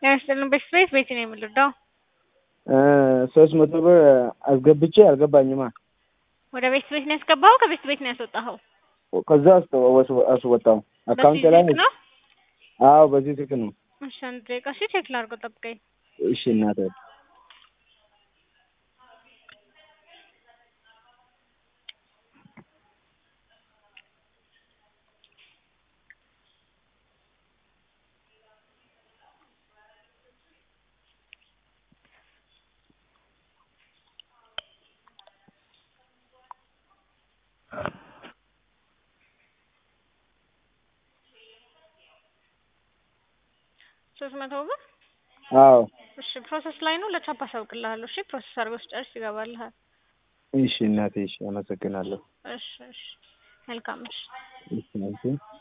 ያስልን በስፔስ ቤት ነው የምልዳው 300 ብር አስገብቼ አልገባኝማ። ወደ ቤት ቤት ነው ያስገባው ከቤት ቤት ነው ያስወጣው? ከዛ አስወጣው አካውንት ላይ ነው። አዎ በዚህ ስልክ ነው። እሺ አንድ ደቂቃ እሺ ቼክ ላድርገው ጠብቀኝ። እሺ እናቴ ሶስት መቶ ብር አዎ እሺ ፕሮሰስ ላይ ነው ለቻፓ አሳውቅልሃለሁ። እሺ ፕሮሰስ አድርገው ስጨርስ ይገባልሃል። እሺ እናቴ እሺ አመሰግናለሁ። እሺ መልካም እሺ